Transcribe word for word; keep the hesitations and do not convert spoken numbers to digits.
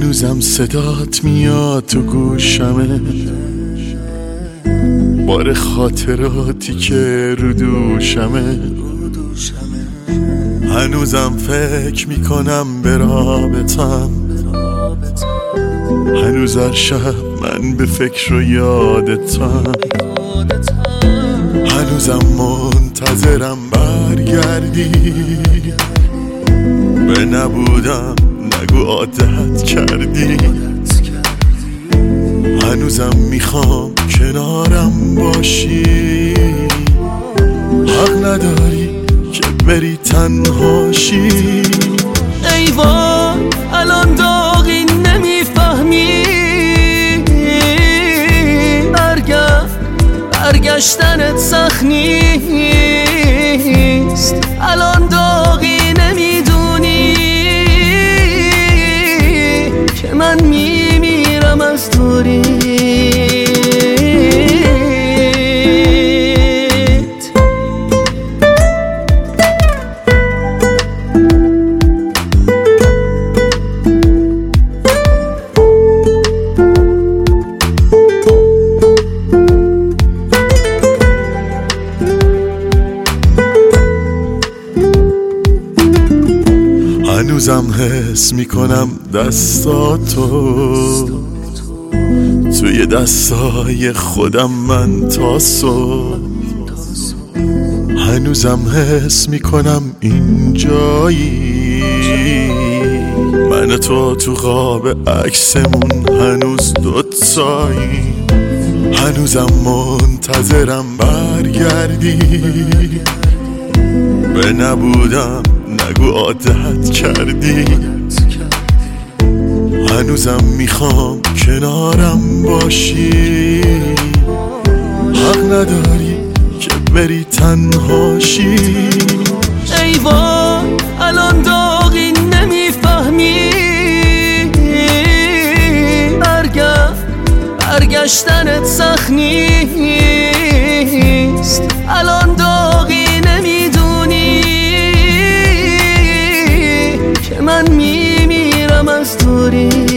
هنوزم صدات میاد تو گوشمه، بار خاطراتی که رو دوشمه. هنوزم فکر میکنم به رابطم، هنوز هر شب من به فکر و یادتم. هنوزم منتظرم برگردی، به نبودم نگو عادت کردی. هنوزم میخوام کنارم باشی، حق نداری که بری تنهاشی. ای وای الان داغی نمیفهمی، برگرد برگشتنت سخت نیست. الان داغی نمیدونی که من میمیرم از دوری. هنوزم حس میکنم دستاتو توی دستای خودم من تا صبح. هنوزم حس میکنم اینجایی، من تو تو خواب عکسمون هنوز دوتایی. هنوزم منتظرم برگردی، به نبودم نگو عادت کردی. هنوزم میخوام کنارم باشی، حق نداری که بری تنهاشی. ای وای الان داغی نمیفهمی، برگرد برگشتنت سخت نیست. الان داغی نمیدونی که من میمیرم از دوری.